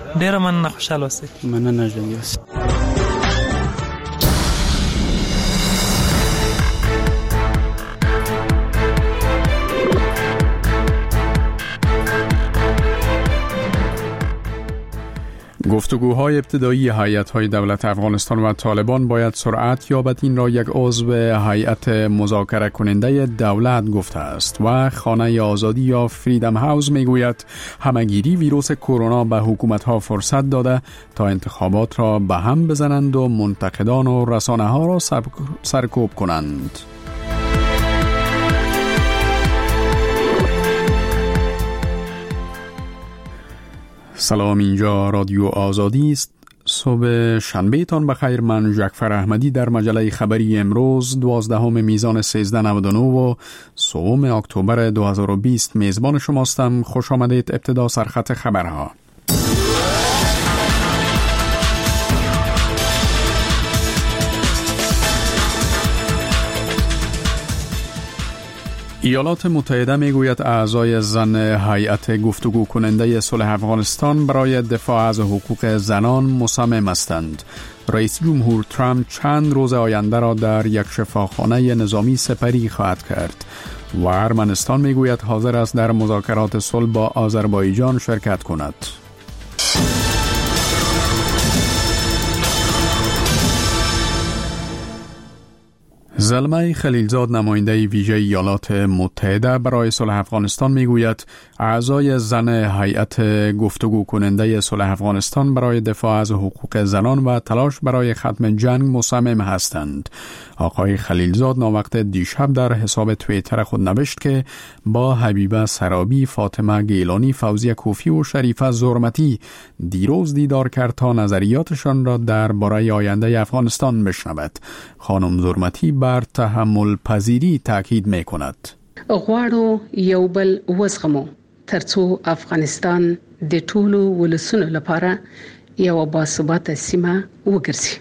ډېر مننه، خوشاله اوسئ. مننه ژوندي. گفتگوهای ابتدایی هیئت‌های دولت افغانستان و طالبان باید سرعت یابد. این را یک عضو هیئت مذاکره کننده دولت گفته است و خانه آزادی یا فریدم هاوس میگوید همگیری ویروس کرونا به حکومت‌ها فرصت داده تا انتخابات را به هم بزنند و منتقدان و رسانه‌ها را سرکوب کنند. سلام، اینجا رادیو آزادی است. صبح شنبه تان بخیر. من جعفر احمدی در مجله خبری امروز 12 میزان 1399 و 3 اکتبر 2020 میزبان شماستم. خوش آمدید. ابتدا سرخط خبرها. ایالات متحده میگوید اعضای زن هیئت گفتگو کننده صلح افغانستان برای دفاع از حقوق زنان مصمم هستند. رئیس جمهور ترامپ چند روز آینده را در یک شفاخانه نظامی سپری خواهد کرد و ارمنستان میگوید حاضر است در مذاکرات صلح با آذربایجان شرکت کند. زلمه خلیلزاد نماینده ویژه ایالات متحده برای صلح افغانستان میگوید اعضای زن هیئت گفتگو کننده صلح افغانستان برای دفاع از حقوق زنان و تلاش برای ختم جنگ مصمم هستند. آقای خلیلزاد ناوقت دیشب در حساب توییتر خود نوشت که با حبیبه سرابی، فاطمه گیلانی، فوزیه کوفی و شریفه زرمتی دیروز دیدار کرد تا نظریاتشان را درباره آینده افغانستان بشنود. خانم زرمتی بر تحمل پذیری تاکید می‌کند. غواړو یو بل وزغمو ترڅو افغانستان د ټولو ولسونو لپاره یو باثباته سیمه وګرځي.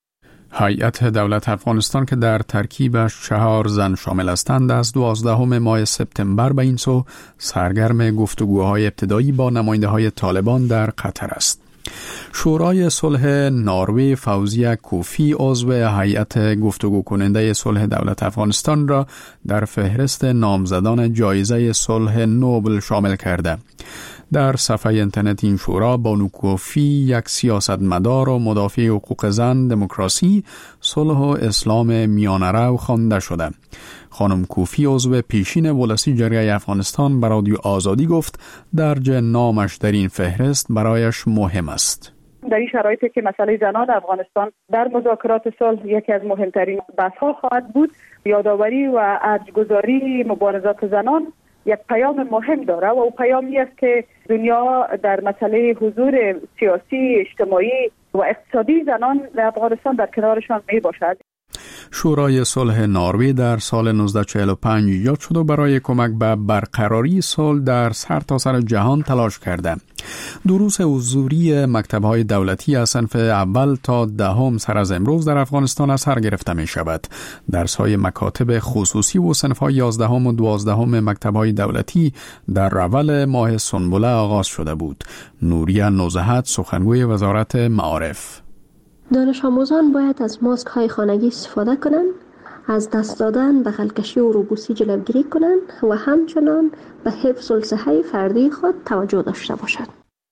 هیئت دولت افغانستان که در ترکیبش 4 زن شامل هستند از 12 ماه سپتامبر به این سو سرگرم گفتگوهای ابتدایی با نماینده‌های طالبان در قطر است. شورای صلح نروژ فوزیه کوفی عضو هیئت گفتگو کننده صلح دولت افغانستان را در فهرست نامزدان جایزه صلح نوبل شامل کرده. در صفحه اینترنت این شورا بانو کوفی یک سیاستمدار و مدافع حقوق زن، دموکراسی، صلح و اسلام میانه‌رو خوانده شده. خانم کوفی عضو پیشین ولسی جرگه افغانستان به رادیو آزادی گفت درج نامش در این فهرست برایش مهم است. در این شرایطی که مسئله زنان افغانستان در مذاکرات صلح یکی از مهمترین بحث‌ها خواهد بود، یادآوری و ارج‌گذاری مبارزات زنان یک پیام مهم داره و او پیامی است که دنیا در مسئله حضور سیاسی، اجتماعی و اقتصادی زنان در افغانستان در کنارشان می باشد. شورای صلح نروژ در سال 1945 ایجاد شد و برای کمک به برقراری صلح در سرتاسر جهان تلاش کرده. دروس حضوری مکتب‌های دولتی از صنف اول تا 10 سر از امروز در افغانستان از سر گرفته می شود. درس‌های مکاتب خصوصی و صنف‌های 11 و 12 مکتب‌های دولتی در اول ماه سنبله آغاز شده بود. نوریه نوزهت، سخنگوی وزارت معارف: دانش آموزان باید از ماسک های خانگی استفاده کنند، از دست دادن، بغل‌کشی و روبوسی جلوگیری کنند و همچنان به حفظ الصحه فردی خود توجه داشته باشند.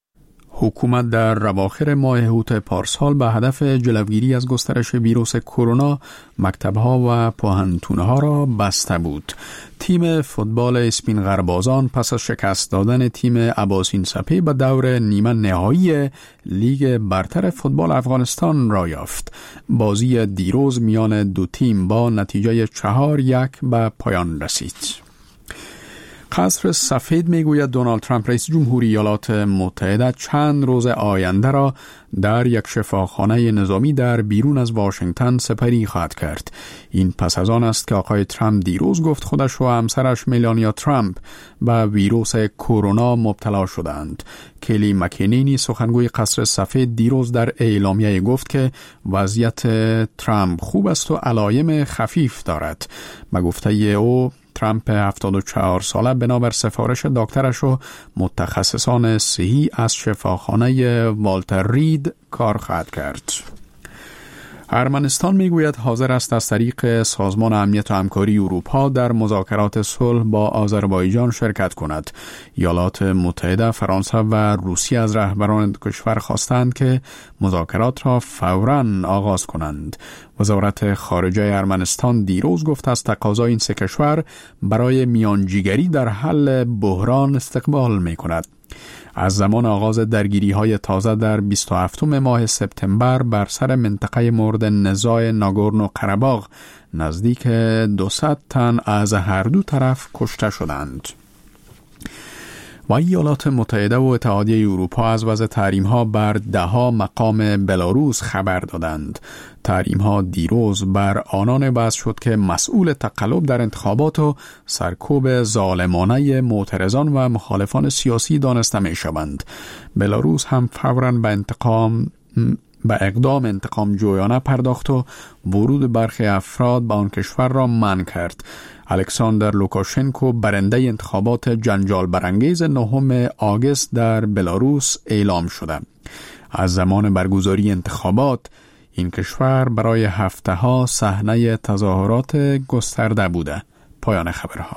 حکومت در اواخر ماه اوت پارسال به هدف جلوگیری از گسترش ویروس کرونا مکتب‌ها و پوهنتون‌ها را بسته بود. تیم فوتبال اسپین غربازان پس از شکست دادن تیم اباسین سپه به دور نیمه نهایی لیگ برتر فوتبال افغانستان را یافت. بازی دیروز میان دو تیم با نتیجه 4-1 به پایان رسید. قصر سفید میگوید دونالد ترامپ رئیس جمهوری ایالات متحده چند روز آینده را در یک شفاخانه نظامی در بیرون از واشنگتن سپری خواهد کرد. این پس از آن است که آقای ترامپ دیروز گفت خودش و همسرش ملانیا ترامپ به ویروس کرونا مبتلا شدند. کلی مکینینی سخنگوی قصر سفید دیروز در اعلامیه گفت که وضعیت ترامپ خوب است و علایم خفیف دارد. به گفته او ترامپ 74 ساله بنابر سفارش دکترش و متخصصان صحی از شفاخانه والتر رید کار خواهد کرد. ارمنستان میگوید حاضر است از طریق سازمان امنیت و همکاری اروپا در مذاکرات صلح با آذربایجان شرکت کند. ایالات متحده، فرانسه و روسیه از رهبران کشور خواستند که مذاکرات را فوراً آغاز کنند. وزارت خارجه ارمنستان دیروز گفت از تقاضای این سه کشور برای میانجیگری در حل بحران استقبال می‌کند. از زمان آغاز درگیری‌های تازه در 27 ماه سپتامبر بر سر منطقه مورد نزاع ناگورنو قره‌باغ نزدیک 200 تن از هر دو طرف کشته شدند. و ایالات متحده و اتحادیه اروپا از وضع تحریم‌ها بر 10 مقام بلاروس خبر دادند. تحریم‌ها دیروز بر آنان وضع شد که مسئول تقلب در انتخابات و سرکوب ظالمانه معترضان و مخالفان سیاسی دانسته می‌شوند. بلاروس هم فوراً به اقدام انتقام جویانه پرداخت و ورود برخی افراد به آن کشور را منع کرد. الکساندر لوکاشنکو برنده انتخابات جنجال برانگیز 9 آگوست در بلاروس اعلام شده. از زمان برگزاری انتخابات این کشور برای هفته‌ها صحنه تظاهرات گسترده بوده. پایان خبرها.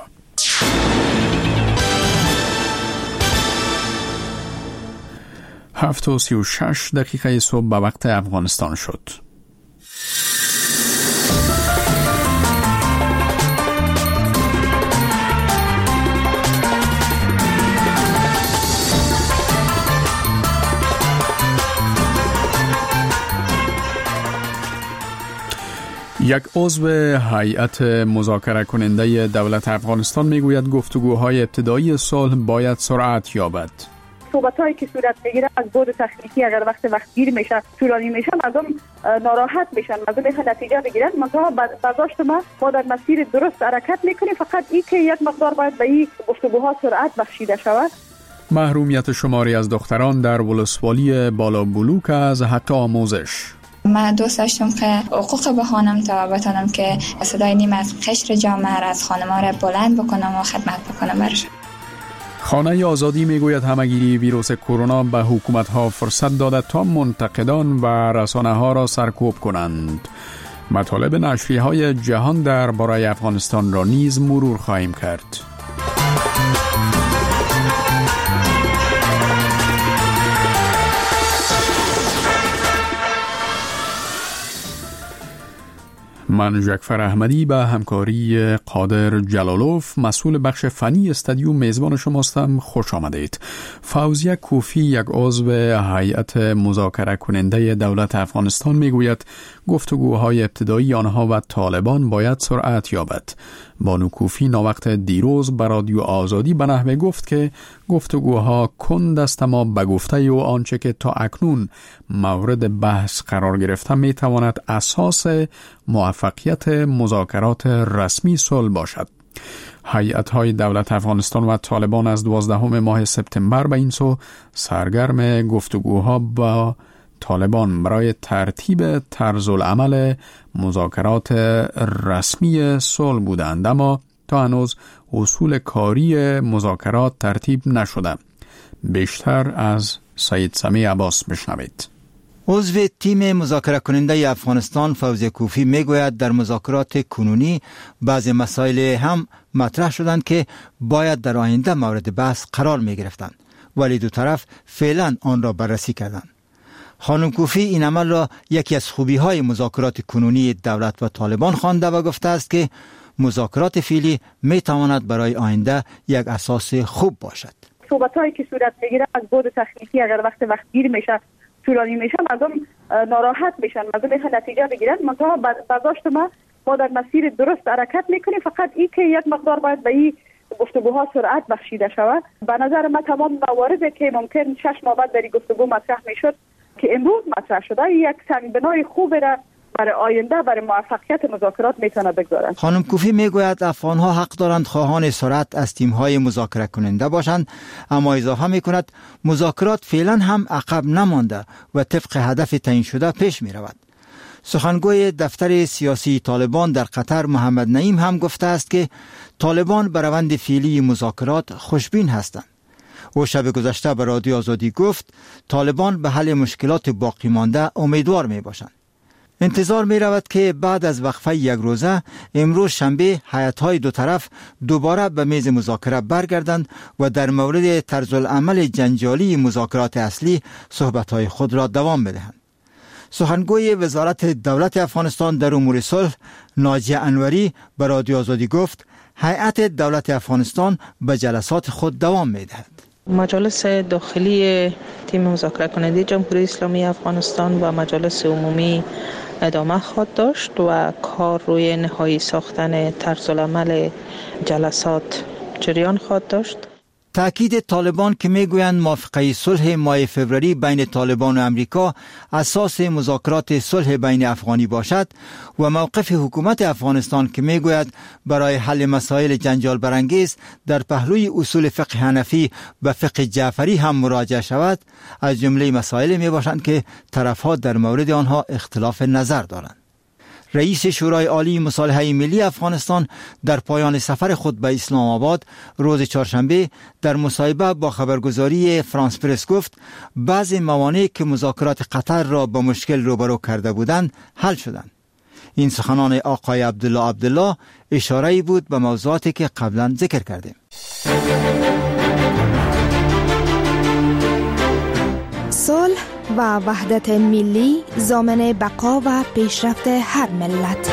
7:36 صبح به وقت افغانستان شد. یک عضو هیئت مذاکره کننده دولت افغانستان میگوید گفتگوهای ابتدایی صلح باید سرعت یابد. صحبتایی که صورت میگیره از بعد تکنیکی اگر وقت گیر میشه، طولانی میشه، مردم ناراحت میشن، مردم نتیجه بگیرن. منتها برداشت ما در مسیر درست حرکت میکنیم، فقط این که یک مقدار باید به این گفتگوها سرعت بخشیده شود. محرومیت شماری از دختران در ولسوالی بالا بلوک از حق آموزش. من دوست داشتم که حقوق بخوانم تا بتونم که صدای نیم از قشر جامعه از خانم‌ها را بلند بکنم و خدمت بکنم برشان. خانه آزادی میگوید همگیری ویروس کرونا به حکومت‌ها فرصت داده تا منتقدان و رسانه‌ها را سرکوب کنند. مطالب نشریه‌های جهان درباره افغانستان را نیز مرور خواهیم کرد. من جعفر احمدی به همکاری قادر جلالوف مسئول بخش فنی استادیوم میزبان شماستم. خوش آمدید. فوزیه کوفی یک عضو هیئت مذاکره کننده دولت افغانستان میگوید گفتگوهای ابتدایی آنها و طالبان باید سرعت یابد. بانو کوفی ناوقت دیروز به رادیو آزادی به نحوه گفت که گفتگوها کند است، اما به گفته او آنچه که تا اکنون مورد بحث قرار گرفته می تواند اساس موفقیت مذاکرات رسمی صلح باشد. هیئت‌های دولت افغانستان و طالبان از 12 ماه سپتامبر به این سو سرگرم گفتگوها با طالبان برای ترتیب طرز العمل مذاکرات رسمی صلح بودند، اما تا هنوز اصول کاری مذاکرات ترتیب نشده. بیشتر از سید سمی عباس بشنوید. عضو تیم مذاکره کننده افغانستان فوزیه کوفی میگوید در مذاکرات کنونی بعضی مسائل هم مطرح شدند که باید در آینده مورد بحث قرار می گرفتند، ولی دو طرف فعلا آن را بررسی کردند. خانم کوفی این عمل را یکی از خوبی های مذاکرات کنونی دولت و طالبان خوانده و گفته است که مذاکرات فعلی می تواند برای آینده یک اساس خوب باشد. صحبتایی که صورت میگیره از بعد تکنیکی اگر وقت گیر میشه، طولانی میشه، مردم ناراحت میشن، مردم نتیجه بگیرن. منتها برداشت ما در مسیر درست حرکت میکنیم، فقط این که یک مقدار باید به این گفتگوها سرعت بخشیده شود. به نظر من تمام مواردی که ممکن 6 ماه بعد در گفتگو مطرح میشد که امروز مطرح شده، یک سنگبنای خوبی را برای آینده، برای موفقیت مذاکرات میتونه بگذارند. خانم کوفی میگوید افغانها حق دارند خواهان سرعت از تیم‌های مذاکره کننده باشند، اما اضافه میکند مذاکرات فعلا هم عقب نمانده و طبق هدف تعیین شده پیش میرود. سخنگوی دفتر سیاسی طالبان در قطر محمد نعیم هم گفته است که طالبان به روند فعلی مذاکرات خوشبین هستند. او شب گذشته به رادیو آزادی گفت طالبان به حل مشکلات باقی مانده امیدوار می باشند. انتظار می رود که بعد از وقفه یک روزه امروز شنبه هیئت‌های دو طرف دوباره به میز مذاکره برگردند و در مورد طرز العمل جنجالی مذاکرات اصلی صحبت‌های خود را دوام بدهند. سخنگوی وزارت دولت افغانستان در امور صلح ناجیه انوری به رادیو آزادی گفت هیئت دولت افغانستان به جلسات خود دوام می دهد. مجالس داخلی تیم مذاکره کننده جمهوری اسلامی افغانستان و مجالس عمومی ادامه خواهد داشت و کار روی نهایی ساختن طرز العمل جلسات جریان خواهد داشت. تأکید طالبان که میگویند موافقه صلح ماه فوریه بین طالبان و امریکا اساس مذاکرات صلح بین افغانی باشد و موقف حکومت افغانستان که میگوید برای حل مسائل جنجال برانگیز در پهلوی اصول فقه حنفی و فقه جعفری هم مراجعه شود، از جمله مسائل می باشند که طرفها در مورد آنها اختلاف نظر دارند. رئیس شورای عالی مصالحه ملی افغانستان در پایان سفر خود به اسلام آباد روز چهارشنبه در مصاحبه با خبرگزاری فرانس پرس گفت بعضی موانع که مذاکرات قطر را با مشکل روبرو کرده بودند حل شدند. این سخنان آقای عبدالله اشاره‌ای بود به موضوعاتی که قبلا ذکر کردیم. صلح و وحدت ملی ضامن بقا و پیشرفت هر ملت.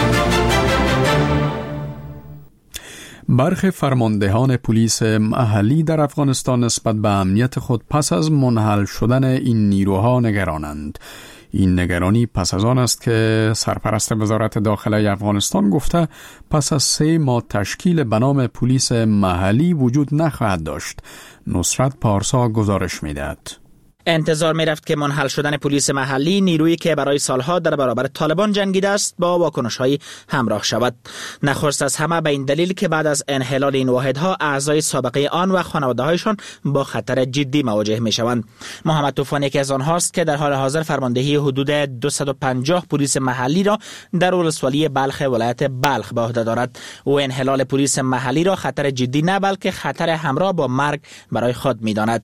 برخی فرماندهان پلیس محلی در افغانستان نسبت به امنیت خود پس از منحل شدن این نیروها نگرانند. این نگرانی پس از آن است که سرپرست وزارت داخله افغانستان گفته پس از 3 ماه تشکیل به نام پلیس محلی وجود نخواهد داشت. نصرت پارسا گزارش می‌دهد. انتظار می رفت که منحل شدن پلیس محلی، نیرویی که برای سالها در برابر طالبان جنگیده است، با واکنش‌های همراه شود. نخست از همه به این دلیل که بعد از انحلال این واحدها اعضای سابقه آن و خانواده‌هایشان با خطر جدی مواجه می شوند. محمد طوفان یکی از آنهاست که در حال حاضر فرماندهی حدود 250 پلیس محلی را در ولسوالی بلخ ولایت بلخ به عهده دارد. او انحلال پلیس محلی را خطر جدی نه بلکه خطر همراه با مرگ برای خود می‌داند.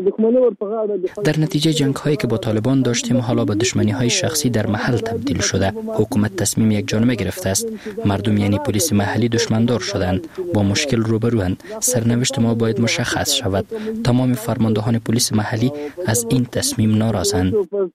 در نتیجه جنگ هایی که با طالبان داشتیم حالا به دشمنی های شخصی در محل تبدیل شده. حکومت تصمیم یک جانبه گرفته است. مردم یعنی پلیس محلی دشمندار شدند، با مشکل روبروند. سرنوشت ما باید مشخص شود. تمام فرماندهان پلیس محلی از این تصمیم ناراضند.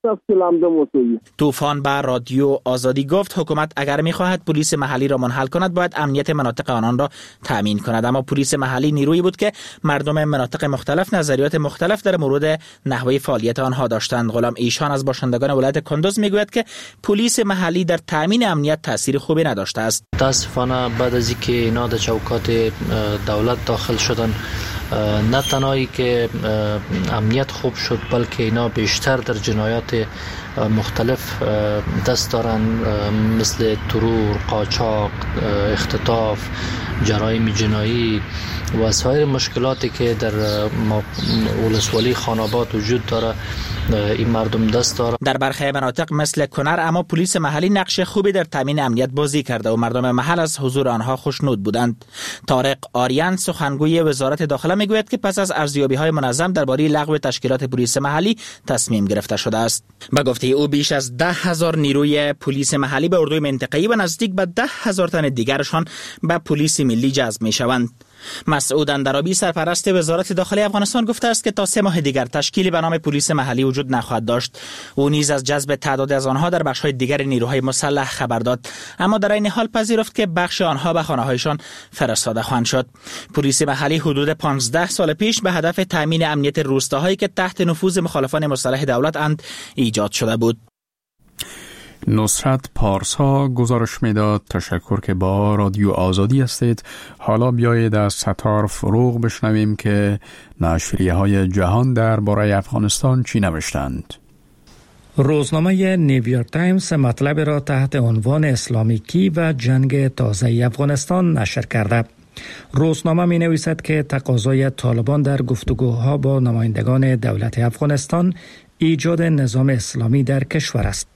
طوفان به رادیو آزادی گفت حکومت اگر می‌خواهد پلیس محلی را منحل کند باید امنیت مناطق آنان را تامین کند. اما پلیس محلی نیرویی بود که مردم مناطق مختلف نظریات مختلف در مورد نحوه فعالیت آنها داشتند. غلام ایشان از باشندگان ولایت کندوز میگوید که پلیس محلی در تامین امنیت تاثیر خوبی نداشته است. متاسفانه بعد از اینکه اینا در چوکات دولت داخل شدن، نه تنهایی که امنیت خوب شد بلکه اینا بیشتر در جنایات مختلف دست دارن، مثل ترور، قاچاق، اختطاف، جرایم جنایی و سایر مشکلاتی که در ولسوالی خاناباد وجود داره این مردم دست داره. در برخی مناطق مثل کنر اما پلیس محلی نقش خوبی در تامین امنیت بازی کرده و مردم محل از حضور آنها خوشنود بودند. طارق آریان سخنگوی وزارت داخله میگوید که پس از ارزیابی‌های منظم درباره لغو تشکیلات پلیس محلی تصمیم گرفته شده است. به گفته او بیش از 10,000 نیروی پلیس محلی به اردوی منطقه‌ای و نزدیک به 10,000 تن دیگرشان به پلیس ملی جذب می‌شوند. مسعود اندرابی سرپرست وزارت داخلی افغانستان گفته است که تا 3 ماه دیگر تشکیلی به نام پلیس محلی وجود نخواهد داشت. او نیز از جذب تعداد از آنها در بخش‌های دیگر نیروهای مسلح خبر داد، اما در این حال پذیرفت که بخش آنها به خانه‌هایشان فرستاده خواهند شد. پلیس محلی حدود 15 سال پیش به هدف تامین امنیت روستاهایی که تحت نفوذ مخالفان مسلح دولت اند ایجاد شده بود. نصرت پارسا گزارش میداد. تشکر که با رادیو آزادی هستید. حالا بیایید از ستار فروغ بشنویم که نشریه‌های جهان درباره افغانستان چی نوشتند. روزنامه نیویورک تایمز مطلب را تحت عنوان اسلامیکی و جنگ تازه افغانستان نشر کرده. روزنامه می نویسد که تقاضای طالبان در گفتگوها با نمایندگان دولت افغانستان ایجاد نظام اسلامی در کشور است.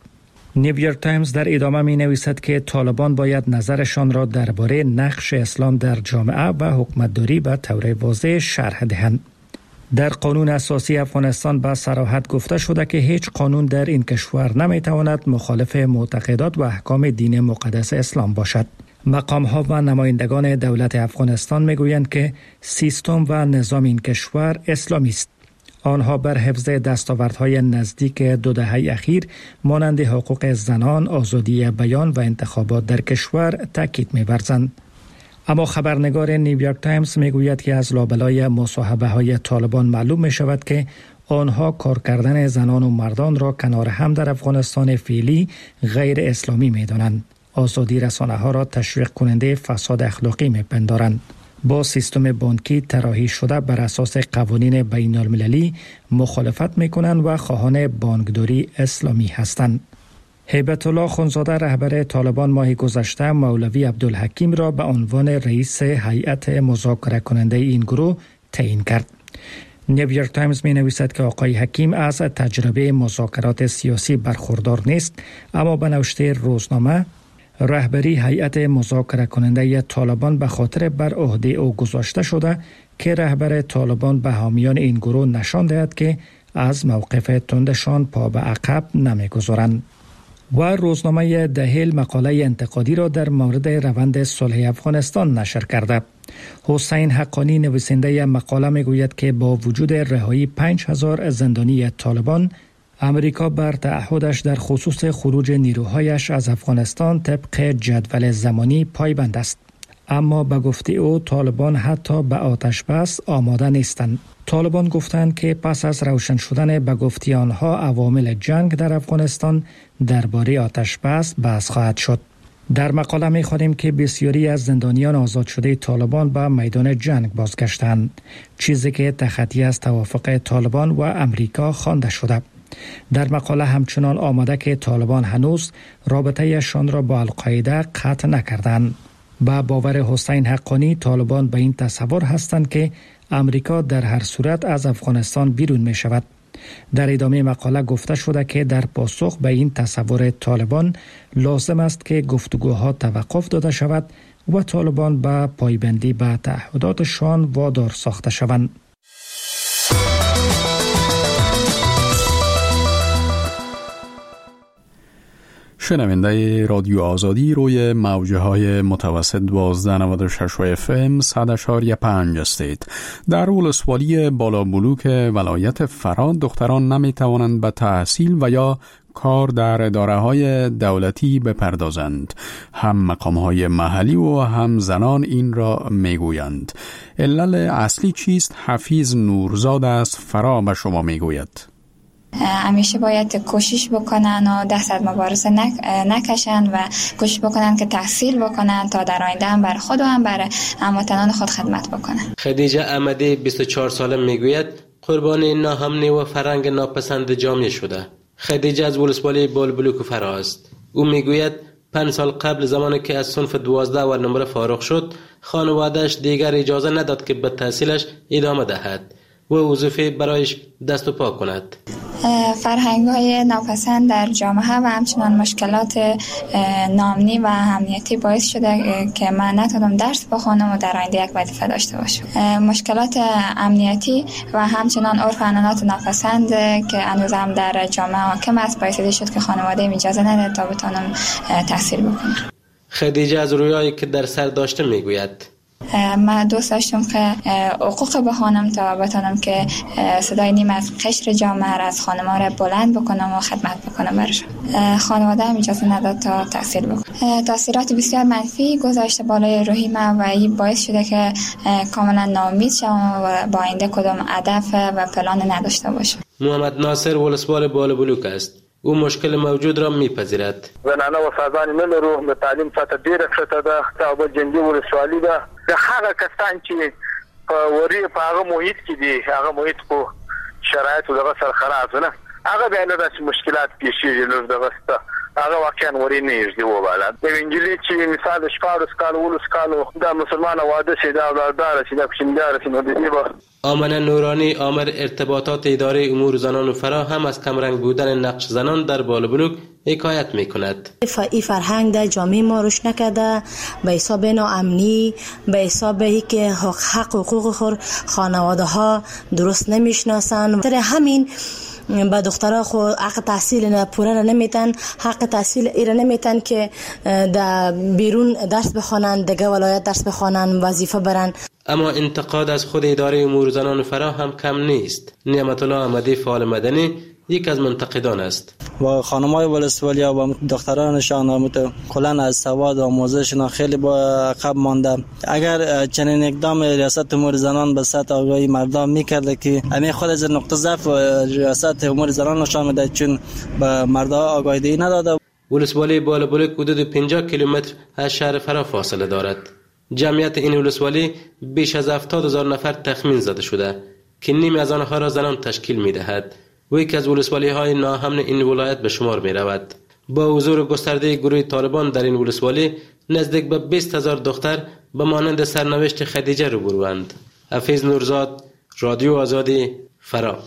نیویورک تایمز در ادامه می نویسد که طالبان باید نظرشان را درباره نقش اسلام در جامعه و حکومتداری به طور واضح شرح دهند. در قانون اساسی افغانستان به صراحت گفته شده که هیچ قانون در این کشور نمی تواند مخالف معتقدات و احکام دین مقدس اسلام باشد. مقام‌ها و نمایندگان دولت افغانستان می‌گویند که سیستم و نظام این کشور اسلامی است. آنها بر حفظ دستاوردهای نزدیک 2 دهه اخیر مانند حقوق زنان، آزادی بیان و انتخابات در کشور تاکید می‌ورزند. اما خبرنگار نیویورک تایمز میگوید که از لابلای مصاحبه‌های طالبان معلوم می‌شود که آنها کار کردن زنان و مردان را کنار هم در افغانستان فعلی غیر اسلامی می‌دانند. آزادی رسانه‌ها را تشویق کننده فساد اخلاقی می‌پندارند. با سیستم بانکی طراحی شده بر اساس قوانین بین‌المللی مخالفت می‌کنند و خواهان بانکداری اسلامی هستند. هیبت الله خونزاده رهبر طالبان ماه گذشته مولوی عبدالحکیم را به عنوان رئیس هیئت مذاکره کننده این گروه تعیین کرد. نیویورک تایمز می نویسد که آقای حکیم از تجربه مذاکرات سیاسی برخوردار نیست، اما به نوشته روزنامه رهبری هیئت مذاکره کننده طالبان به خاطر بر عهده او گذاشته شده که رهبر طالبان به حامیان این گروه نشان دهد که از موقف تندشان پا به عقب نمیگذارند. و روزنامه دهیل مقاله انتقادی را در مورد روند صلح افغانستان نشر کرده. حسین حقانی نویسنده مقاله میگوید که با وجود رهایی 5000 زندانی طالبان، امریکا بر تعهدش در خصوص خروج نیروهایش از افغانستان طبق جدول زمانی پایبند است. اما به گفته او طالبان حتی به آتش بس آماده نیستند. طالبان گفتند که پس از روشن شدن به گفته آنها عوامل جنگ در افغانستان درباره آتش بس بحث خواهد شد. در مقاله می‌خوانیم که بسیاری از زندانیان آزاد شده طالبان به میدان جنگ بازگشتند، چیزی که تخطی از توافق طالبان و امریکا خوانده شده. در مقاله همچنان آمده که طالبان هنوز رابطه‌شان را با القاعده قطع نکردند. با باور حسین حقانی طالبان به این تصور هستند که امریکا در هر صورت از افغانستان بیرون می شود. در ادامه مقاله گفته شده که در پاسخ به این تصور طالبان لازم است که گفتگوها توقف داده شود و طالبان به پایبندی به تعهداتشان وادار ساخته شوند. شنونده رادیو آزادی روی موجه های متوسط 1296 FM 100.5 هستید. در ولسوالی بالابلوک ولایت فراد دختران نمی توانند به تحصیل و یا کار در اداره های دولتی بپردازند. هم مقام های محلی و هم زنان این را می گویند. علل اصلی چیست؟ حفیظ نورزاد از فرا به شما می گوید. همیشه باید کوشش بکنن و دست از مبارزه نکشن و کوشش بکنن که تحصیل بکنن تا در آینده هم بر خود و هم بر هموطنان خود خدمت بکنن. خدیجه احمدی 24 ساله میگوید قربانی ناامنی و فرهنگ ناپسند جامعه شده. خدیجه از ولسوالی بالابلوک فرا است. او میگوید 5 سال قبل زمانی که از صنف 12 و نمره فارغ شد، خانواده‌اش دیگر اجازه نداد که به تحصیلش ادامه دهد و وظیفه برایش دست و پا کند. فرهنگ‌های ناپسند در جامعه و همچنان مشکلات ناامنی و امنیتی باعث شده که من نتونم درس بخونم و در آینده یک وظیفه داشته باشم. مشکلات امنیتی و همچنان عرف و عنعنات ناپسند که هنوز هم در جامعه حاکم است باعث شد که خانواده‌ام اجازه نده تا بتونم تحصیل بکنم. خدیجه از رویایی که در سر داشته میگوید من دوست داشتم که حقوق بخوانم تا بتونم که صدای نیم از قشر جامعه را از خانم‌ها را بلند بکنم و خدمت بکنم برشون. خانواده هم اجازه نداد تا تحصیل بکنم. تاثیرات بسیار منفی گذاشته بالای روحی من و این باعث شده که کاملا ناامید شوم و با آینده کدام هدف و پلان نداشته باشم. محمد ناصر ولسوال بالابلوک است. او مشکل موجود را میپذیرد. زنانه و سازانی نلرو د تعلیم سطح ډیره ښکته ده. کابل جنګي ولسوالي ده. د هغه کسان چې په وری په هغه محیط کې دي، هغه محیط په شرایطو دغه سره خراب نه، هغه بیا نه داسې مشکلات پیښیږي. نو دغه هغه واقعا وری نه یږدي وباله. د انجلي چې مثال شپاړس کال ولس کالو دا مسلمان واده شي، دا اولاددار شي، دا کوچنیدار شي، نو د دې به آمنه نورانی آمر ارتباطات اداره امور زنان و فرا هم از کمرنگ بودن نقش زنان در بالابلوک حکایت میکند. این فرهنگ در جامعه ما روش نکرده، به حساب ناامنی، به حساب که حق حقوق خانواده ها درست نمیشناسن. در همین با دخترها خو حق تحصیل پوره نمیتن، حق تحصیل ایره نمیتن که در بیرون درس بخوانن، دیگه ولایت درس بخوانن، وظیفه برن. اما انتقاد از خود اداره امور زنان و فرا هم کم نیست. نعمت الله احمدی فعال مدنی یک از منتقدان است. با خانم‌های ولسوالی و با دخترانشان کلاً از سواد و آموزششان خیلی با عقب مانده. اگر چنین اقدام ریاست امور زنان به سطح آگاهی مردم میکرده که همین خود از نقطه ضعف ریاست امور زنان نشان میده، چون به مردم آگاهی دهی نداده. ولسوالی بالابلوک حدود 50 کیلومتر از شهر فرا فاصله دارد. جمعیت این ولسوالی بیش از 70,000 نفر تخمین زده شده که نیمی از آنها را زنان تشکیل میدهد و یکی از ولسوالی های ناامن این ولایت به شمار می رود. با حضور گسترده گروه طالبان در این ولسوالی نزدیک به 20,000 دختر به مانند سرنوشت خدیجه روبروند. حفیظ نورزاد، رادیو آزادی، فرا.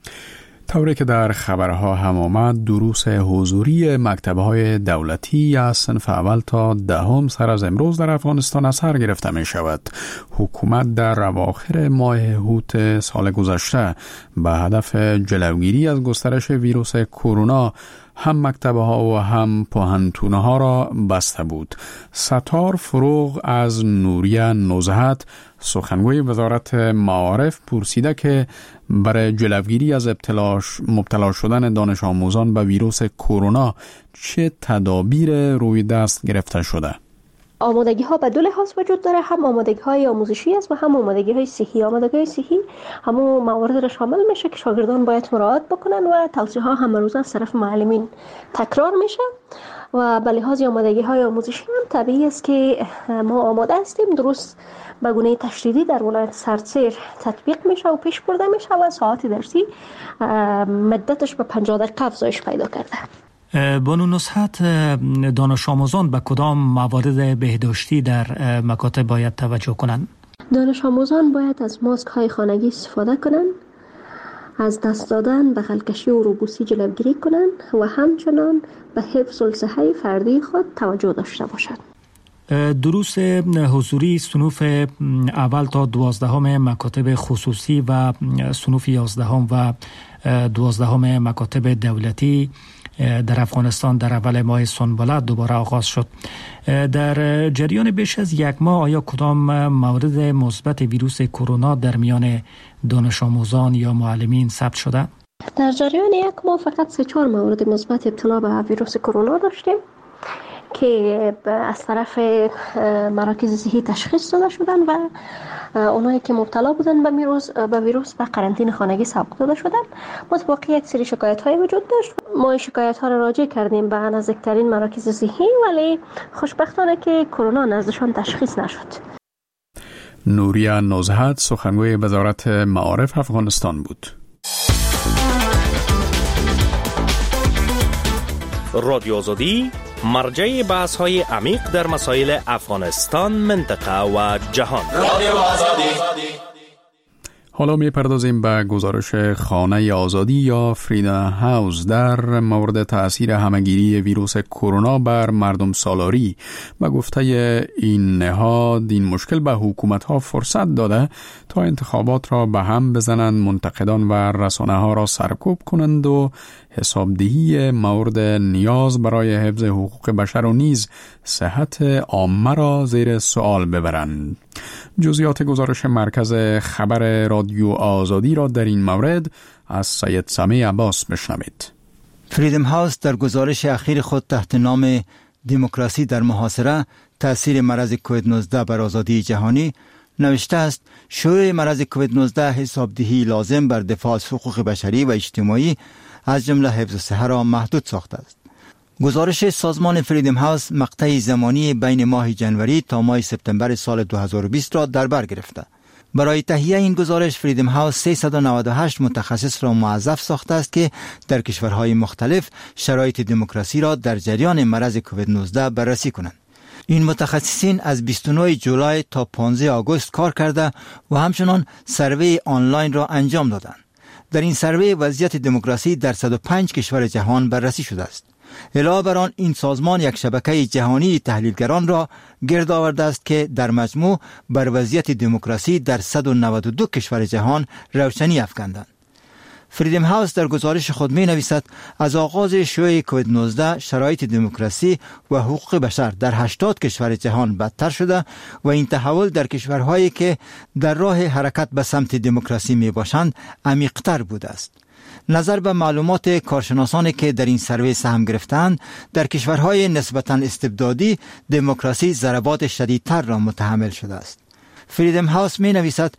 طوری که در خبرها هم آمد، دروس حضوری مکتب‌های دولتی از صنف اول تا دهم سر از امروز در افغانستان از سر گرفته می شود. حکومت در اواخر ماه اوت سال گذشته به هدف جلوگیری از گسترش ویروس کرونا هم مکتب‌ها و هم پوهنتون‌ها را بسته بود. ستار فروغ از نوریه نزهت، سخنگوی وزارت معارف، پرسیده که برای جلوگیری از مبتلا شدن دانش آموزان به ویروس کرونا چه تدابیر روی دست گرفته شده؟ آمادگی ها به دو لحاظ وجود داره، هم آمادگی های آموزشی است و هم آمادگی های صحی. آمادگی های صحی همون موارد را شامل میشه که شاگردان باید مراعات بکنن و توصیه ها هم روزه از طرف معلمین تکرار میشه. و به لحاظ آمادگی های آموزشی هم طبیعی است که ما آماده هستیم. درست به گونه تشدیدی در ولایت سرسیر تطبیق میشه و پیش برده میشه و ساعت درسی مدتش به 50 دقیقه افزایش پیدا کرده. بانو نصحت، دانش آموزان به کدام موارد بهداشتی در مکاتب باید توجه کنند؟ دانش آموزان باید از ماسک های خانگی استفاده کنند، از دست دادن، بغل کشی و روبوسی جلوگیری کنند و همچنان به حفظ الصحه فردی خود توجه داشته باشند. دروس حضوری صنوف اول تا 12 مکاتب خصوصی و صنوف 11 و 12 مکاتب دولتی در افغانستان در اول ماه سنبله دوباره آغاز شد. در جریان بیش از یک ماه آیا کدام مورد مثبت ویروس کرونا در میان دانش آموزان یا معلمین ثبت شده؟ در جریان یک ماه فقط 3-4 مورد مثبت ابتلا به ویروس کرونا داشتیم که از طرف مراکز صحی تشخیص داده شدن و اونایی که مبتلا بودن به ویروس به قرنطینه خانگی سوق داده شدن. متوقع یک سری شکایت های وجود داشت. ما شکایت ها را راجع کردیم به نزدیکترین مراکز صحی، ولی خوشبختانه که کرونا نزدشان تشخیص نشد. نوریه نزهت، سخنگوی وزارت معارف افغانستان بود. رادیو آزادی، مرجع بحث های عمیق در مسائل افغانستان، منطقه و جهان. رادیو آزادی. حالا میپردازیم به گزارش خانه آزادی یا فریدم هاوس در مورد تأثیر همه‌گیری ویروس کرونا بر مردم سالاری. و گفته این نهاد این مشکل به حکومت‌ها فرصت داده تا انتخابات را به هم بزنند، منتقدان و رسانه‌ها را سرکوب کنند و حسابدهی مورد نیاز برای حفظ حقوق بشر و نیز صحت عامه را زیر سوال ببرند. جزئیات گزارش مرکز خبر رادیو آزادی را در این مورد از سید سامی عباس بشنوید. فریدم هاوس در گزارش اخیر خود تحت نام دموکراسی در محاصره، تأثیر مرض کووید 19 بر آزادی جهانی نوشته است: شیوع مرض کووید 19 حسابدهی لازم بر دفاع از حقوق بشری و اجتماعی از جمله حفظ صحت را محدود ساخته است. گزارش سازمان فریدم هاوس مقطع زمانی بین ماه جنوری تا ماه سپتامبر سال 2020 را در بر گرفته. برای تهیه این گزارش فریدم هاوس 398 متخصص را موظف ساخته است که در کشورهای مختلف شرایط دموکراسی را در جریان مرض کووید 19 بررسی کنند. این متخصصین از 29 جولای تا 15 آگوست کار کرده و همچنان سروی آنلاین را انجام دادند. در این سروی وضعیت دموکراسی در 105 کشور جهان بررسی شده است. علاوه بر آن این سازمان یک شبکه جهانی تحلیلگران را گرد آورده است که در مجموع بر وضعیت دموکراسی در 192 کشور جهان روشنی افکندند. فریدم هاوس در گزارش خود می نویسد از آغاز شیوع کووید 19 شرایط دموکراسی و حقوق بشر در 80 کشور جهان بدتر شده و این تحول در کشورهایی که در راه حرکت به سمت دموکراسی می باشند عمیق‌تر بوده است. نظر به معلومات کارشناسانی که در این سروی سهم گرفتند، در کشورهای نسبتاً استبدادی دموکراسی ضربات شدیدتر را متحمل شده است. فریدم هاوس می نویسد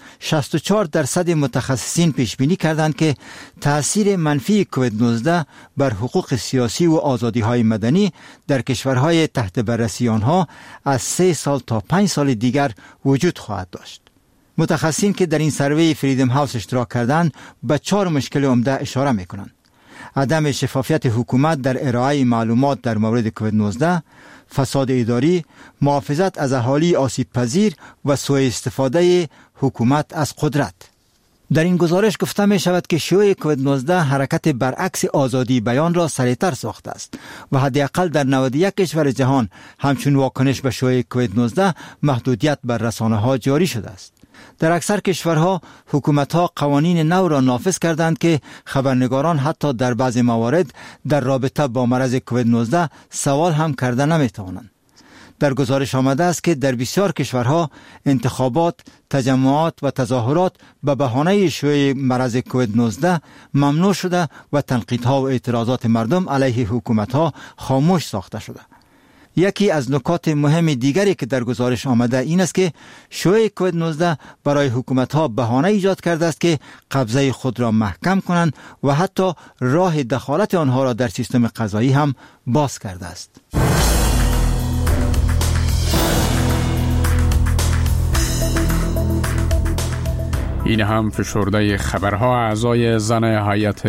64% متخصصین پیش بینی کردند که تأثیر منفی کووید 19 بر حقوق سیاسی و آزادی های مدنی در کشورهای تحت بررسی آنها از 3 سال تا 5 سال دیگر وجود خواهد داشت. متخصصین که در این سروی فریدم هاوس اشتراک کردند به 4 مشکل عمده اشاره می کنند: عدم شفافیت حکومت در ارائه معلومات در مورد کووید 19، فساد اداری، محافظت از اهالی آسیب پذیر و سوء استفاده حکومت از قدرت. در این گزارش گفته می شود که شیوع کووید 19 حرکت برعکس آزادی بیان را سریعتر ساخته است و حداقل در 91 کشور جهان همچون واکنش به شیوع کووید 19 محدودیت بر رسانه‌ها جاری شده است. در اکثر کشورها حکومت‌ها قوانین نو را نافذ کردند که خبرنگاران حتی در بعض موارد در رابطه با مرض کووید 19 سوال هم کرده نمی‌توانند. در گزارش آمده است که در بسیار کشورها انتخابات، تجمعات و تظاهرات به بهانه شیوع مرض کووید 19 ممنوع شده و تنقیدها و اعتراضات مردم علیه حکومت‌ها خاموش ساخته شده. یکی از نکات مهم دیگری که در گزارش آمده این است که شیوع کووید 19 برای حکومت‌ها بهانه ایجاد کرده است که قبضه خود را محکم کنند و حتی راه دخالت آنها را در سیستم قضایی هم باز کرده است. این هم فشرده خبرها. اعضای زن هیئت